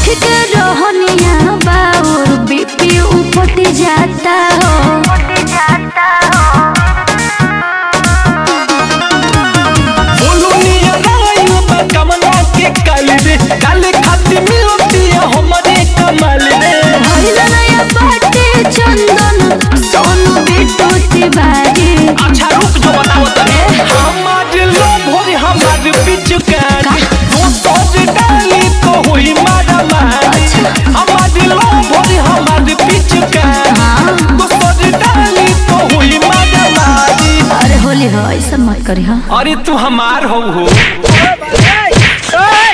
के रोहनिया बाउर बीपी उपट जाता हो। बोलो निया नाइन बा कमना के काल रे काले खाती मिलती है हमारे कमाल रे। भइल नया बाटे चंदन सोनू बिट्टू तिवारी। अच्छा रुक जो बताओ तने हमार लो भोरे हमार पिचकारी दोसर डाली तो हुई मारा मारी। हमार लो भोरे हमार पिचकारी दोसर डाली तो हुई मारा मारी। अरे होली हो ऐसा मत करी। हाँ अरे तू हमार हो